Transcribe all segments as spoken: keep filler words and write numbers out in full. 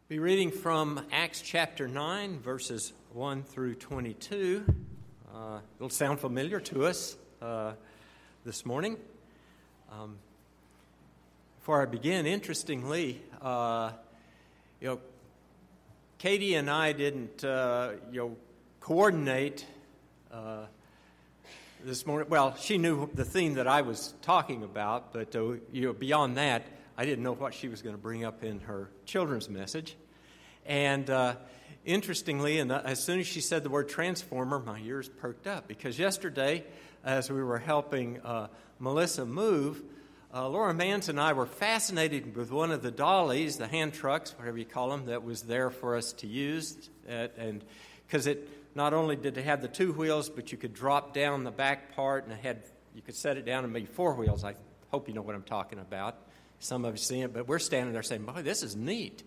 Be reading from Acts chapter nine, verses one through twenty-two. Uh, it'll sound familiar to us uh, this morning. Um, before I begin, interestingly, uh, you know, Katie and I didn't, uh, you know, coordinate uh, this morning. Well, she knew the theme that I was talking about, but uh, you know, beyond that, I didn't know what she was going to bring up in her children's message. And uh, interestingly, and as soon as she said the word transformer, my ears perked up. Because yesterday, as we were helping uh, Melissa move, uh, Laura Mans and I were fascinated with one of the dollies, the hand trucks, whatever you call them, that was there for us to use. At, and because it not only did it have the two wheels, but you could drop down the back part, and it had you could set it down and maybe four wheels. I hope you know what I'm talking about. Some of you seen it, but we're standing there saying, boy, this is neat.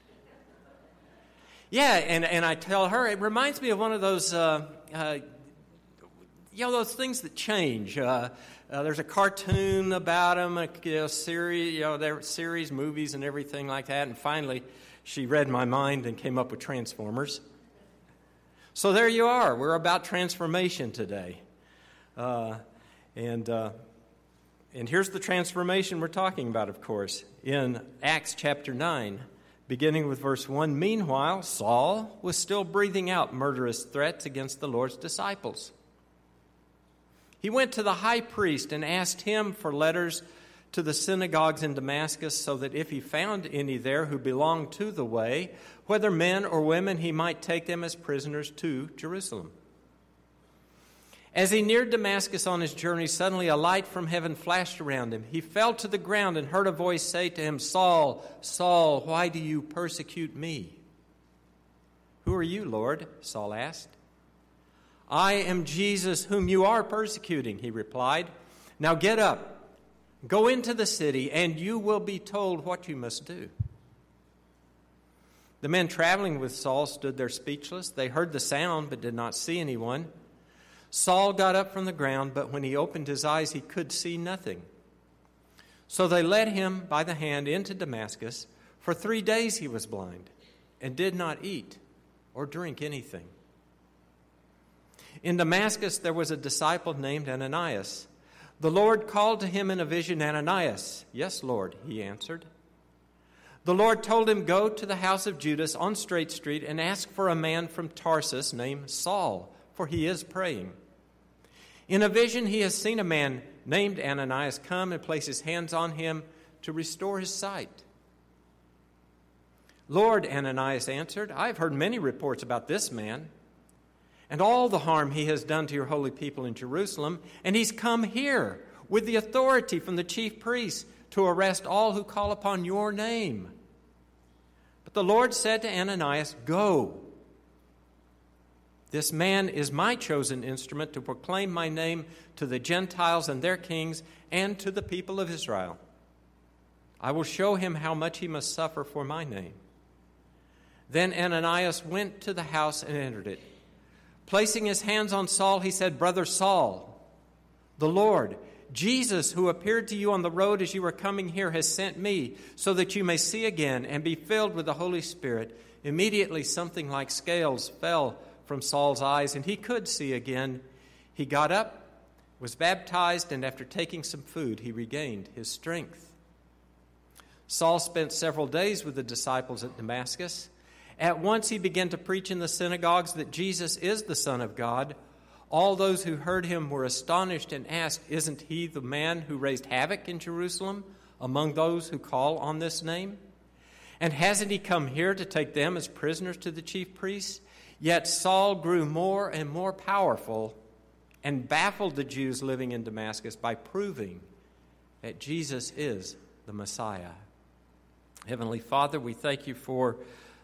Yeah, and, and I tell her, it reminds me of one of those, uh, uh, you know, those things that change. Uh, uh, there's a cartoon about them, a you know, series, you know, there series, movies, and everything like that. And finally, she read my mind and came up with Transformers. So there you are. We're about transformation today. Uh, and... Uh, And here's the transformation we're talking about, of course, in Acts chapter nine, beginning with verse one. Meanwhile, Saul was still breathing out murderous threats against the Lord's disciples. He went to the high priest and asked him for letters to the synagogues in Damascus, so that if he found any there who belonged to the way, whether men or women, he might take them as prisoners to Jerusalem. As he neared Damascus on his journey, suddenly a light from heaven flashed around him. He fell to the ground and heard a voice say to him, "Saul, Saul, why do you persecute me?" "Who are you, Lord?" Saul asked. "I am Jesus, whom you are persecuting," he replied. "Now get up, go into the city, and you will be told what you must do." The men traveling with Saul stood there speechless. They heard the sound but did not see anyone. Saul got up from the ground, but when he opened his eyes, he could see nothing. So they led him by the hand into Damascus. For three days he was blind and did not eat or drink anything. In Damascus there was a disciple named Ananias. The Lord called to him in a vision, "Ananias." "Yes, Lord," he answered. The Lord told him, "Go to the house of Judas on Straight Street and ask for a man from Tarsus named Saul, for he is praying. In a vision he has seen a man named Ananias come and place his hands on him to restore his sight." "Lord," Ananias answered, "I have heard many reports about this man and all the harm he has done to your holy people in Jerusalem, and he's come here with the authority from the chief priests to arrest all who call upon your name." But the Lord said to Ananias, "Go. This man is my chosen instrument to proclaim my name to the Gentiles and their kings and to the people of Israel. I will show him how much he must suffer for my name." Then Ananias went to the house and entered it. Placing his hands on Saul, he said, "Brother Saul, the Lord, Jesus, who appeared to you on the road as you were coming here, has sent me so that you may see again and be filled with the Holy Spirit." Immediately something like scales fell from Saul's eyes, and he could see again. He got up, was baptized, and after taking some food, he regained his strength. Saul spent several days with the disciples at Damascus. At once he began to preach in the synagogues that Jesus is the Son of God. All those who heard him were astonished and asked, "Isn't he the man who raised havoc in Jerusalem among those who call on this name? And hasn't he come here to take them as prisoners to the chief priests?" Yet Saul grew more and more powerful and baffled the Jews living in Damascus by proving that Jesus is the Messiah. Heavenly Father, we thank you for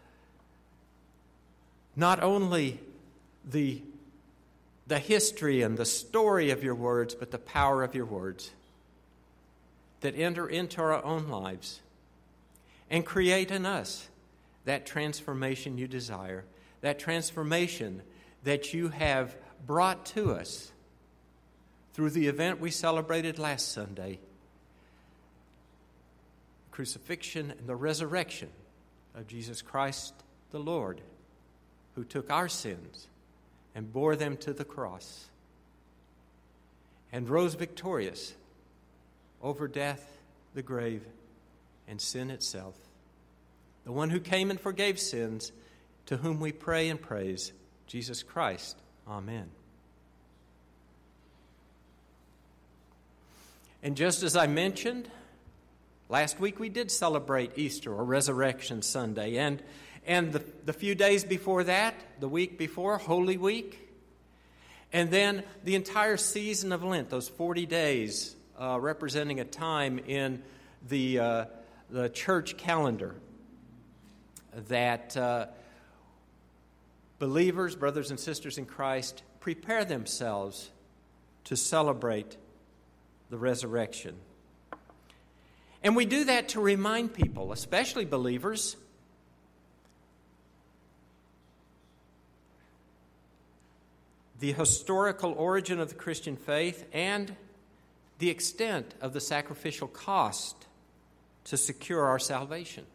not only the, the history and the story of your words, but the power of your words that enter into our own lives and create in us that transformation you desire. That transformation that you have brought to us through the event we celebrated last Sunday, crucifixion and the resurrection of Jesus Christ the Lord, who took our sins and bore them to the cross and rose victorious over death, the grave, and sin itself. The one who came and forgave sins, to whom we pray and praise, Jesus Christ. Amen. And just as I mentioned, last week we did celebrate Easter or Resurrection Sunday. And, and the, the few days before that, the week before, Holy Week. And then the entire season of Lent, those forty days uh, representing a time in the, uh, the church calendar that uh, believers, brothers and sisters in Christ, prepare themselves to celebrate the resurrection. And we do that to remind people, especially believers, the historical origin of the Christian faith and the extent of the sacrificial cost to secure our salvation.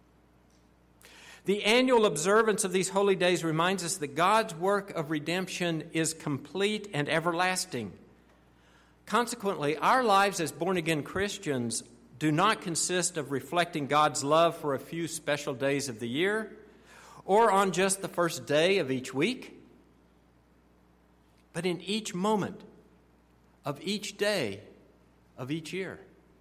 The annual observance of these holy days reminds us that God's work of redemption is complete and everlasting. Consequently, our lives as born-again Christians do not consist of reflecting God's love for a few special days of the year or on just the first day of each week, but in each moment of each day of each year.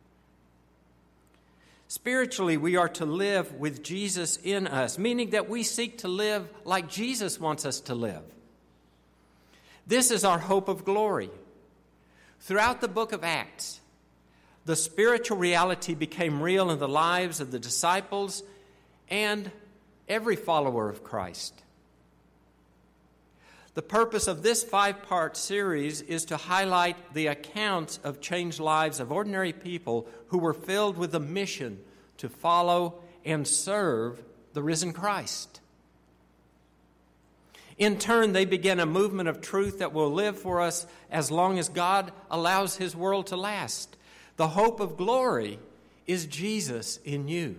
Spiritually, we are to live with Jesus in us, meaning that we seek to live like Jesus wants us to live. This is our hope of glory. Throughout the book of Acts, the spiritual reality became real in the lives of the disciples and every follower of Christ. The purpose of this five-part series is to highlight the accounts of changed lives of ordinary people who were filled with a mission to follow and serve the risen Christ. In turn, they began a movement of truth that will live for us as long as God allows His world to last. The hope of glory is Jesus in you.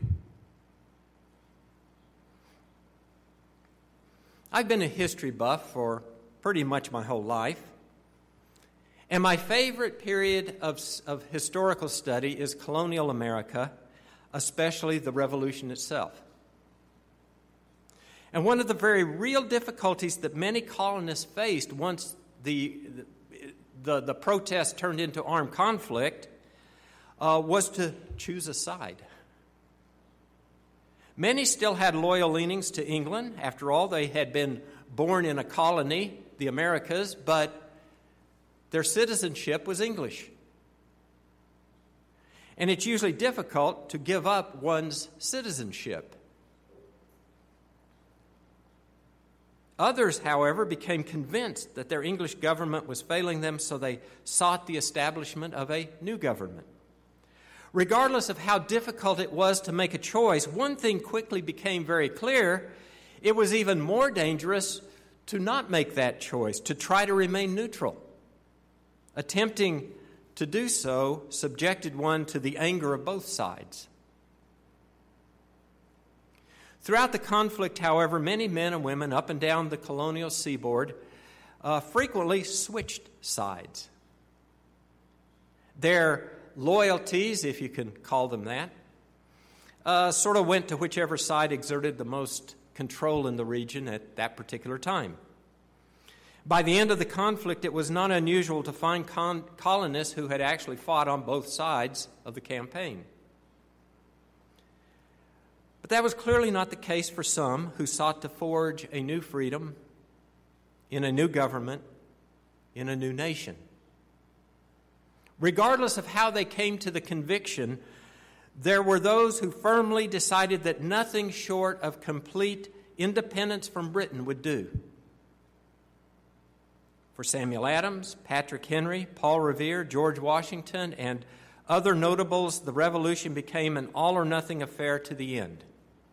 I've been a history buff for pretty much my whole life. And my favorite period of, of historical study is colonial America, especially the Revolution itself. And one of the very real difficulties that many colonists faced once the, the, the protest turned into armed conflict uh, was to choose a side. Many still had loyal leanings to England. After all, they had been born in a colony, the Americas, but their citizenship was English. And it's usually difficult to give up one's citizenship. Others, however, became convinced that their English government was failing them, so they sought the establishment of a new government. Regardless of how difficult it was to make a choice, one thing quickly became very clear. It was even more dangerous to not make that choice, to try to remain neutral. Attempting to do so subjected one to the anger of both sides. Throughout the conflict, however, many men and women up and down the colonial seaboard uh, frequently switched sides. Their loyalties, if you can call them that, uh, sort of went to whichever side exerted the most control in the region at that particular time. By the end of the conflict, it was not unusual to find con- colonists who had actually fought on both sides of the campaign. But that was clearly not the case for some who sought to forge a new freedom in a new government, in a new nation. Regardless of how they came to the conviction, there were those who firmly decided that nothing short of complete independence from Britain would do. For Samuel Adams, Patrick Henry, Paul Revere, George Washington, and other notables, the Revolution became an all-or-nothing affair to the end.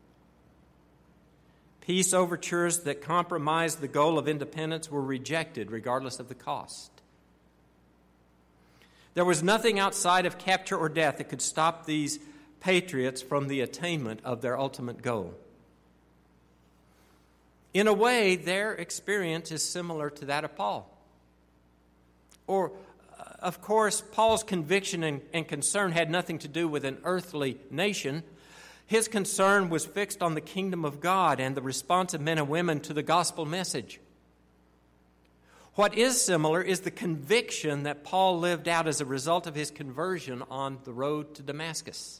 Peace overtures that compromised the goal of independence were rejected regardless of the cost. There was nothing outside of capture or death that could stop these patriots from the attainment of their ultimate goal. In a way, their experience is similar to that of Paul. Or, uh, of course, Paul's conviction and, and concern had nothing to do with an earthly nation. His concern was fixed on the kingdom of God and the response of men and women to the gospel message. What is similar is the conviction that Paul lived out as a result of his conversion on the road to Damascus.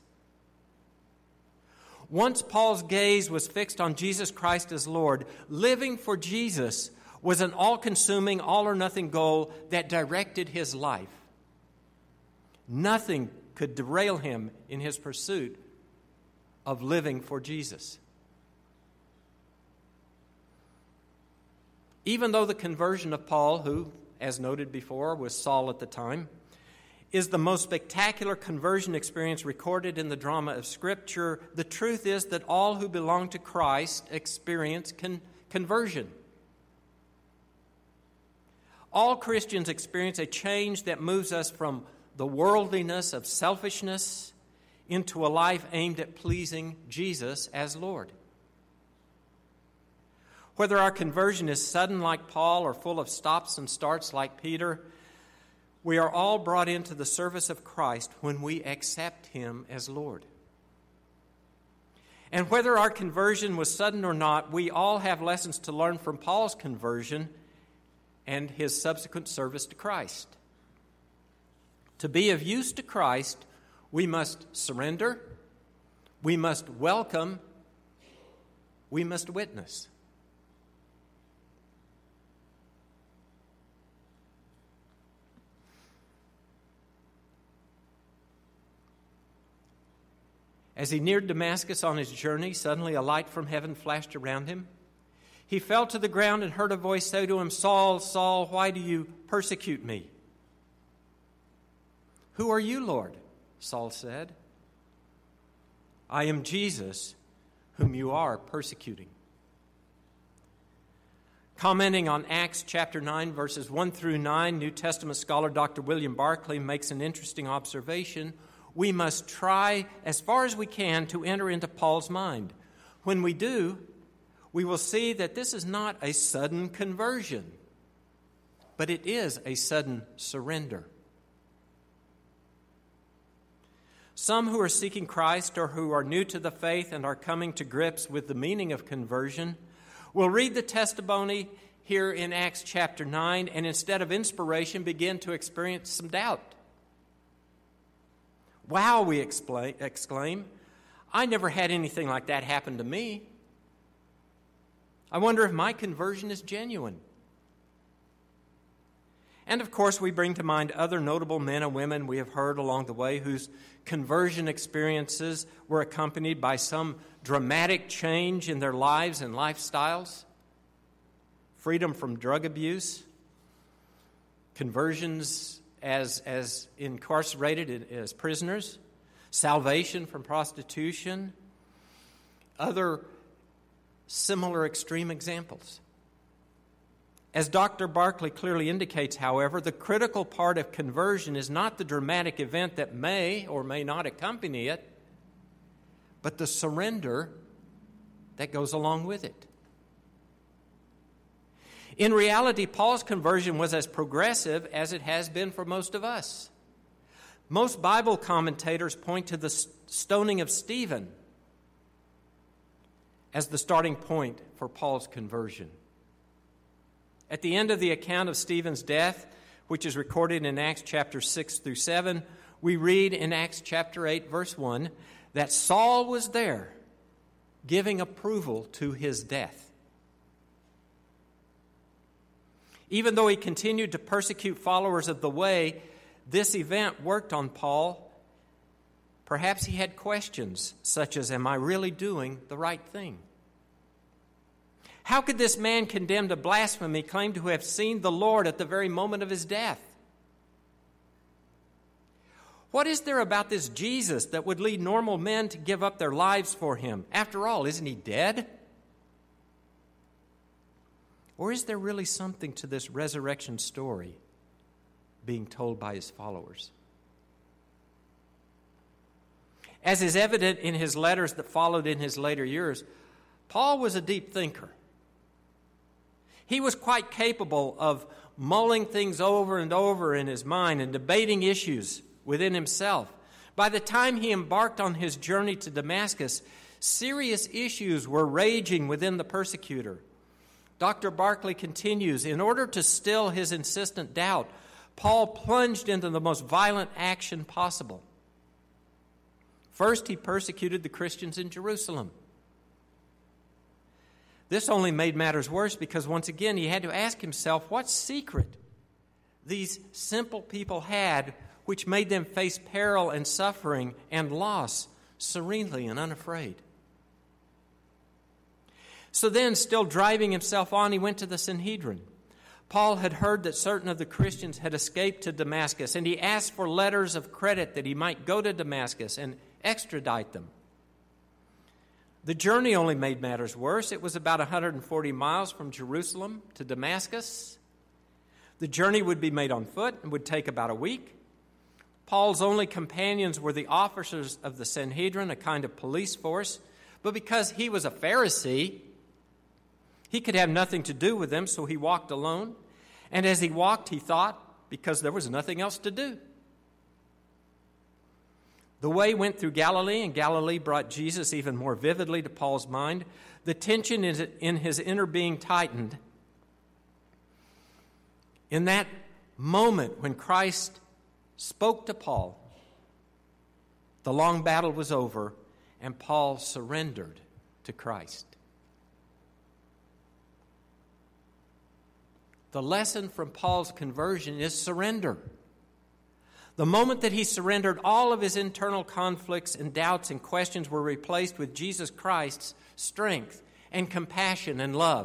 Once Paul's gaze was fixed on Jesus Christ as Lord, living for Jesus was an all-consuming, all-or-nothing goal that directed his life. Nothing could derail him in his pursuit of living for Jesus. Even though the conversion of Paul, who, as noted before, was Saul at the time, is the most spectacular conversion experience recorded in the drama of Scripture, the truth is that all who belong to Christ experience con- conversion. All Christians experience a change that moves us from the worldliness of selfishness into a life aimed at pleasing Jesus as Lord. Whether our conversion is sudden like Paul or full of stops and starts like Peter, we are all brought into the service of Christ when we accept Him as Lord. And whether our conversion was sudden or not, we all have lessons to learn from Paul's conversion and his subsequent service to Christ. To be of use to Christ, we must surrender, we must welcome, we must witness. As he neared Damascus on his journey, suddenly a light from heaven flashed around him. He fell to the ground and heard a voice say to him, "Saul, Saul, why do you persecute me?" "Who are you, Lord?" Saul said. "I am Jesus, whom you are persecuting." Commenting on Acts chapter nine, verses one through nine, New Testament scholar Doctor William Barclay makes an interesting observation. We must try as far as we can to enter into Paul's mind. When we do, we will see that this is not a sudden conversion, but it is a sudden surrender. Some who are seeking Christ or who are new to the faith and are coming to grips with the meaning of conversion will read the testimony here in Acts chapter nine and instead of inspiration begin to experience some doubt. "Wow," we exclaim, "I never had anything like that happen to me. I wonder if my conversion is genuine." And of course, we bring to mind other notable men and women we have heard along the way whose conversion experiences were accompanied by some dramatic change in their lives and lifestyles. Freedom from drug abuse, conversions as, as incarcerated as prisoners, salvation from prostitution, other similar extreme examples. As Doctor Barclay clearly indicates, however, the critical part of conversion is not the dramatic event that may or may not accompany it, but the surrender that goes along with it. In reality, Paul's conversion was as progressive as it has been for most of us. Most Bible commentators point to the stoning of Stephen as the starting point for Paul's conversion. At the end of the account of Stephen's death, which is recorded in Acts chapter six through seven, we read in Acts chapter eight, verse one, that Saul was there giving approval to his death. Even though he continued to persecute followers of the way, this event worked on Paul. Perhaps he had questions such as, "Am I really doing the right thing? How could this man condemned to blasphemy claim to have seen the Lord at the very moment of his death? What is there about this Jesus that would lead normal men to give up their lives for him? After all, isn't he dead? Or is there really something to this resurrection story being told by his followers?" As is evident in his letters that followed in his later years, Paul was a deep thinker. He was quite capable of mulling things over and over in his mind and debating issues within himself. By the time he embarked on his journey to Damascus, serious issues were raging within the persecutor. Doctor Barclay continues, in order to still his insistent doubt, Paul plunged into the most violent action possible. First, he persecuted the Christians in Jerusalem. This only made matters worse because, once again, he had to ask himself what secret these simple people had which made them face peril and suffering and loss serenely and unafraid. So then, still driving himself on, he went to the Sanhedrin. Paul had heard that certain of the Christians had escaped to Damascus, and he asked for letters of credit that he might go to Damascus and extradite them. The journey only made matters worse. It was about one hundred forty miles from Jerusalem to Damascus. The journey would be made on foot and would take about a week. Paul's only companions were the officers of the Sanhedrin, a kind of police force. But because he was a Pharisee, he could have nothing to do with them, so he walked alone. And as he walked, he thought, because there was nothing else to do. The way went through Galilee, and Galilee brought Jesus even more vividly to Paul's mind. The tension in his inner being tightened. In that moment when Christ spoke to Paul, the long battle was over, and Paul surrendered to Christ. The lesson from Paul's conversion is surrender. The moment that he surrendered, all of his internal conflicts and doubts and questions were replaced with Jesus Christ's strength and compassion and love.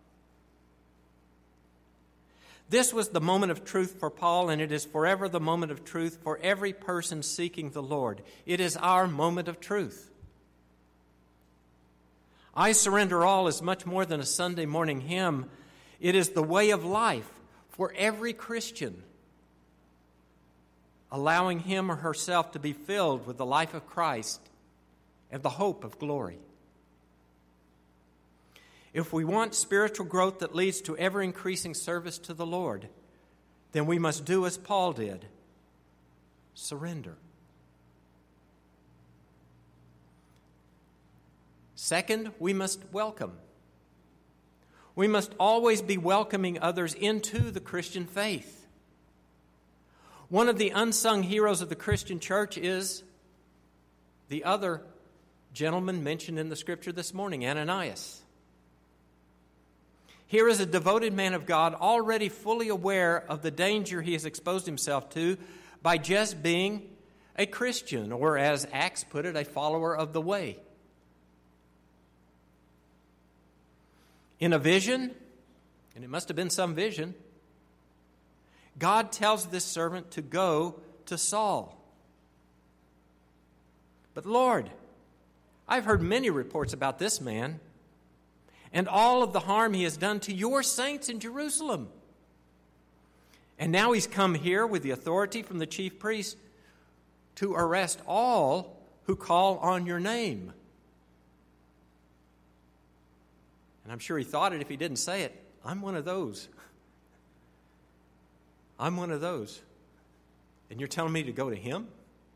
This was the moment of truth for Paul, and it is forever the moment of truth for every person seeking the Lord. It is our moment of truth. I Surrender All is much more than a Sunday morning hymn. It is the way of life for every Christian, allowing him or herself to be filled with the life of Christ and the hope of glory. If we want spiritual growth that leads to ever-increasing service to the Lord, then we must do as Paul did, surrender. Second, we must welcome. We must always be welcoming others into the Christian faith. One of the unsung heroes of the Christian church is the other gentleman mentioned in the scripture this morning, Ananias. Here is a devoted man of God already fully aware of the danger he has exposed himself to by just being a Christian, or as Acts put it, a follower of the way. In a vision, and it must have been some vision, God tells this servant to go to Saul. But Lord, I've heard many reports about this man and all of the harm he has done to your saints in Jerusalem. And now he's come here with the authority from the chief priest to arrest all who call on your name. And I'm sure he thought it if he didn't say it. I'm one of those. I'm one of those. And you're telling me to go to him?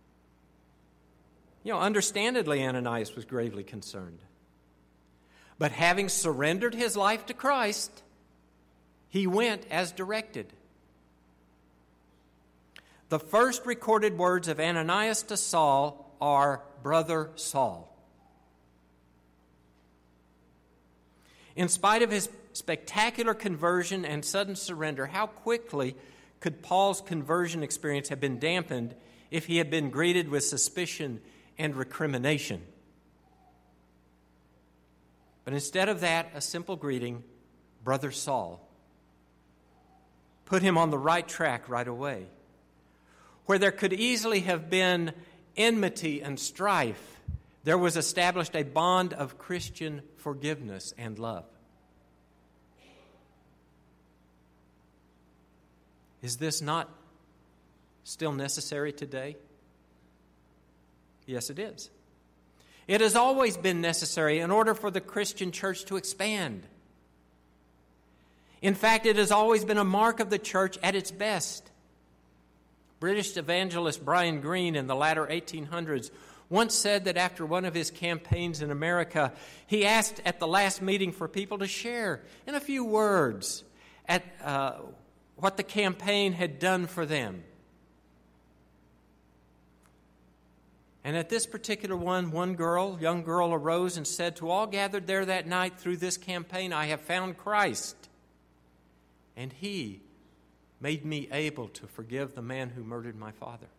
You know, understandably, Ananias was gravely concerned. But having surrendered his life to Christ, he went as directed. The first recorded words of Ananias to Saul are, "Brother Saul." In spite of his spectacular conversion and sudden surrender, how quickly could Paul's conversion experience have been dampened if he had been greeted with suspicion and recrimination? But instead of that, a simple greeting, "Brother Saul," put him on the right track right away. Where there could easily have been enmity and strife, there was established a bond of Christian forgiveness and love. Is this not still necessary today? Yes, it is. It has always been necessary in order for the Christian church to expand. In fact, it has always been a mark of the church at its best. British evangelist Brian Greene in the latter eighteen hundreds once said that after one of his campaigns in America, he asked at the last meeting for people to share in a few words at uh, what the campaign had done for them. And at this particular one, one girl, young girl, arose and said, "To all gathered there that night through this campaign, I have found Christ, and He made me able to forgive the man who murdered my father."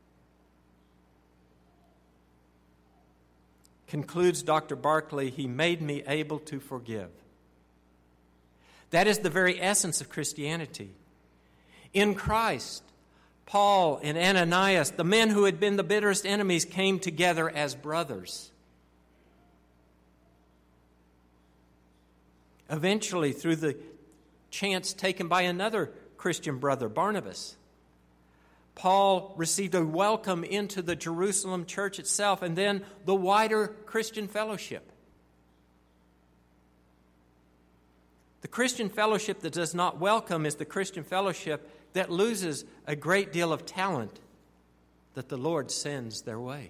Concludes Doctor Barclay, "He made me able to forgive." That is the very essence of Christianity. In Christ, Paul and Ananias, the men who had been the bitterest enemies, came together as brothers. Eventually, through the chance taken by another Christian brother, Barnabas, Paul received a welcome into the Jerusalem church itself and then the wider Christian fellowship. The Christian fellowship that does not welcome is the Christian fellowship that loses a great deal of talent that the Lord sends their way.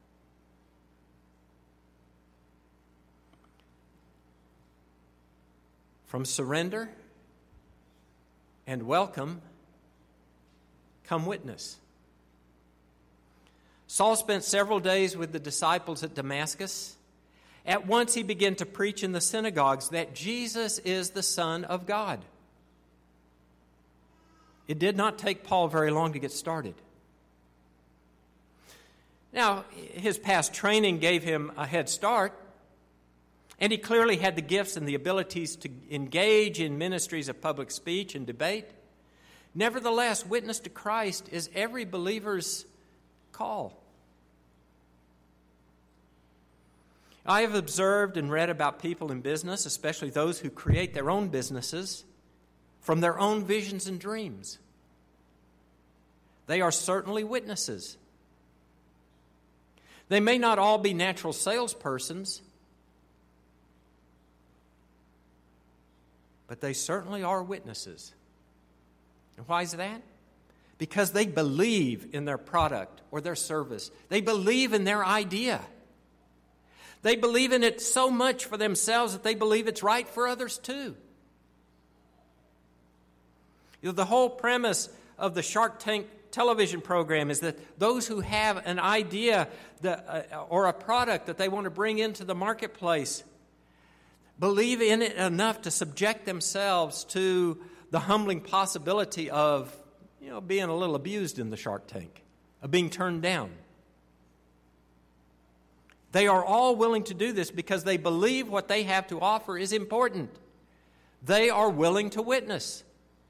From surrender and welcome come witness. Saul spent several days with the disciples at Damascus. At once he began to preach in the synagogues that Jesus is the Son of God. It did not take Paul very long to get started. Now, his past training gave him a head start, and he clearly had the gifts and the abilities to engage in ministries of public speech and debate. Nevertheless, witness to Christ is every believer's call. I have observed and read about people in business, especially those who create their own businesses from their own visions and dreams. They are certainly witnesses. They may not all be natural salespersons, but they certainly are witnesses. And why is that? Because they believe in their product or their service. They believe in their idea. They believe in it so much for themselves that they believe it's right for others too. You know, the whole premise of the Shark Tank television program is that those who have an idea that, uh, or a product that they want to bring into the marketplace believe in it enough to subject themselves to the humbling possibility of, you know, being a little abused in the Shark Tank, of being turned down. They are all willing to do this because they believe what they have to offer is important. They are willing to witness.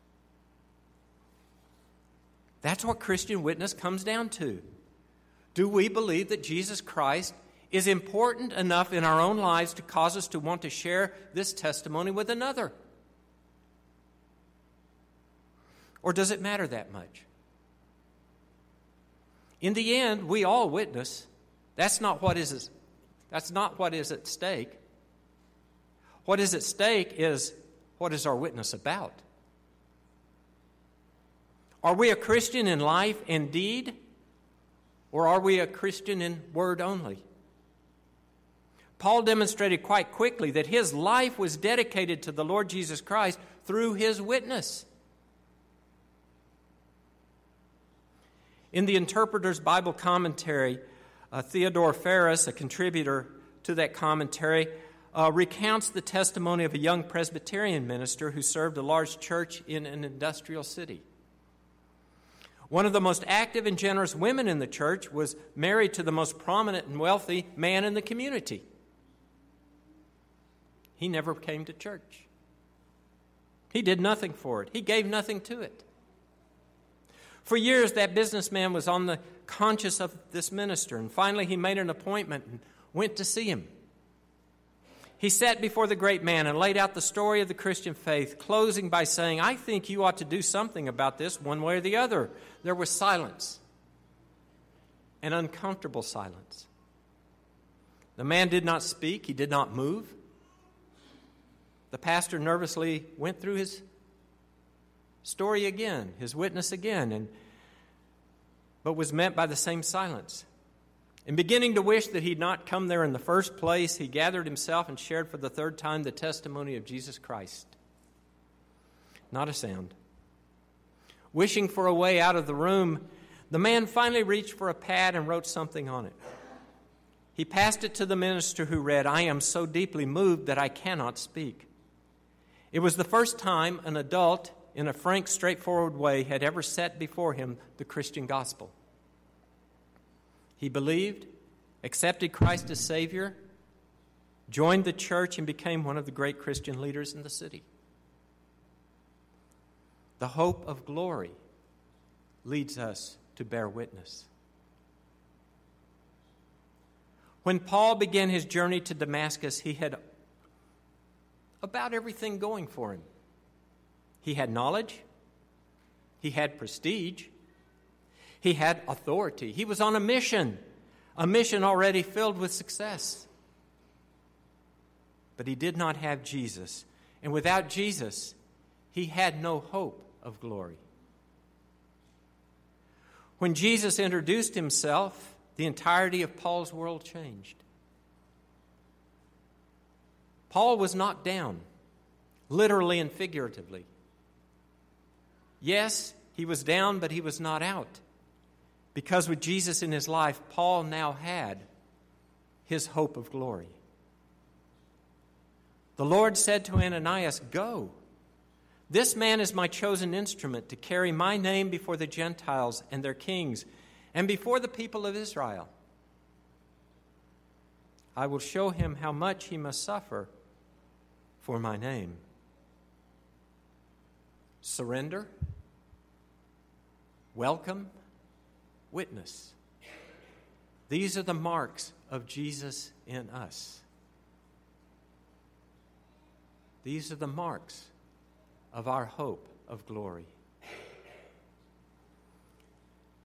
That's what Christian witness comes down to. Do we believe that Jesus Christ is important enough in our own lives to cause us to want to share this testimony with another? Or does it matter that much? In the end, we all witness. That's not what is that's not what is at stake. What is at stake is, what is our witness about? Are we a Christian in life and deed, or are we a Christian in word only? Paul demonstrated quite quickly that his life was dedicated to the Lord Jesus Christ through his witness. In the Interpreter's Bible Commentary, uh, Theodore Ferris, a contributor to that commentary, uh, recounts the testimony of a young Presbyterian minister who served a large church in an industrial city. One of the most active and generous women in the church was married to the most prominent and wealthy man in the community. He never came to church. He did nothing for it. He gave nothing to it. For years, that businessman was on the conscience of this minister, and finally he made an appointment and went to see him. He sat before the great man and laid out the story of the Christian faith, closing by saying, "I think you ought to do something about this one way or the other." There was silence, an uncomfortable silence. The man did not speak. He did not move. The pastor nervously went through his story again, his witness again, and but was met by the same silence. And beginning to wish that he'd not come there in the first place, he gathered himself and shared for the third time the testimony of Jesus Christ. Not a sound. Wishing for a way out of the room, the man finally reached for a pad and wrote something on it. He passed it to the minister, who read, "I am so deeply moved that I cannot speak." It was the first time an adult, in a frank, straightforward way, had ever set before him the Christian gospel. He believed, accepted Christ as Savior, joined the church, and became one of the great Christian leaders in the city. The hope of glory leads us to bear witness. When Paul began his journey to Damascus, he had about everything going for him. He had knowledge. He had prestige. He had authority. He was on a mission, a mission already filled with success. But he did not have Jesus. And without Jesus, he had no hope of glory. When Jesus introduced himself, the entirety of Paul's world changed. Paul was knocked down, literally and figuratively. Yes, he was down, but he was not out. Because with Jesus in his life, Paul now had his hope of glory. The Lord said to Ananias, "Go. This man is my chosen instrument to carry my name before the Gentiles and their kings and before the people of Israel. I will show him how much he must suffer for my name." Surrender, welcome, witness. These are the marks of Jesus in us. These are the marks of our hope of glory.